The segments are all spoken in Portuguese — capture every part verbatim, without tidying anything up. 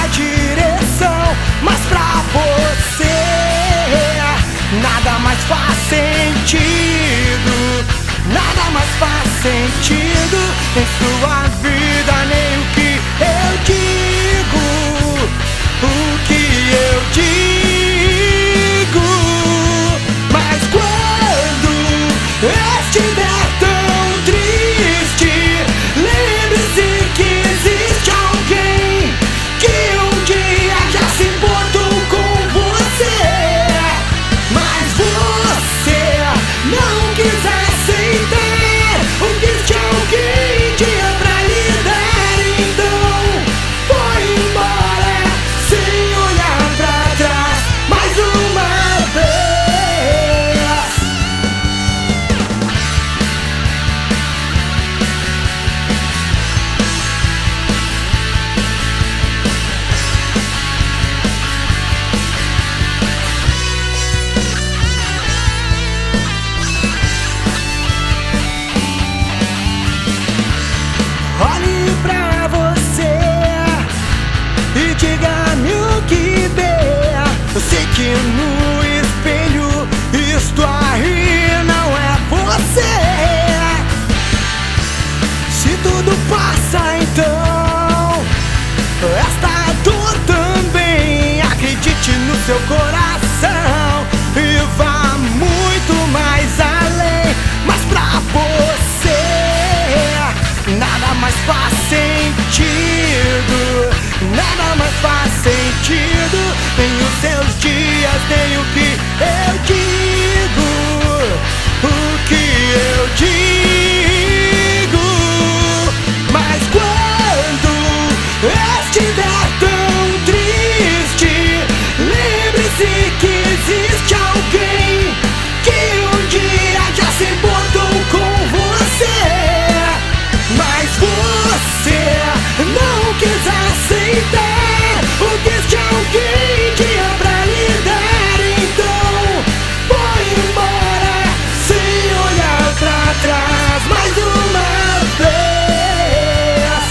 a direção, mas pra você nada mais faz sentido, nada mais faz sentido em sua vida, nem o que eu digo, o que eu digo. Mas quando estiver tão triste, lembre-se que existe alguém que um dia já se importou com você, mas você não quis aceitar o que este alguém tinha pra lhe dar. Então foi embora sem olhar pra trás mais uma vez. Olhe pra você e diga-me o que vê. Eu sei que no espelho isto aí não é você. Se tudo passa, então esta dor também. Acredite no seu coração e vá muito mais além. Mas pra você nada mais faz sentido, nada mais faz sentido em os seus dias, nem o que eu digo, o que eu digo. Mas quando estiver tão triste, lembre-se que existe alguém que um dia já se importou com você, mas você não quis aceitar o que este alguém tinha pra lhe dar. Então foi embora sem olhar pra trás mais uma vez.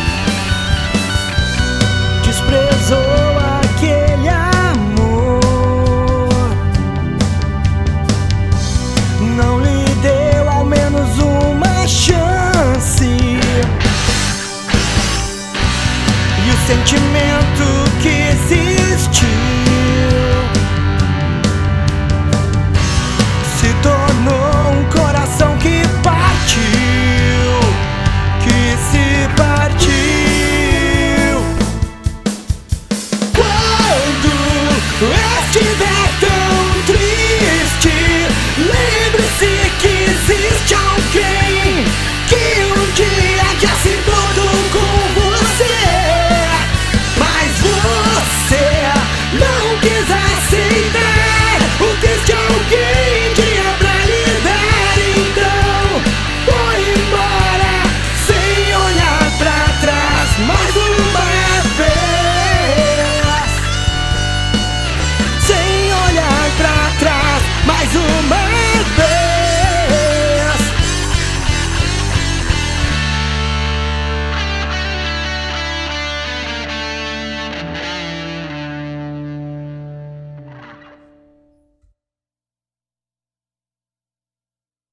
Desprezou aquele amor, não lhe deu ao menos uma chance. E o sentimento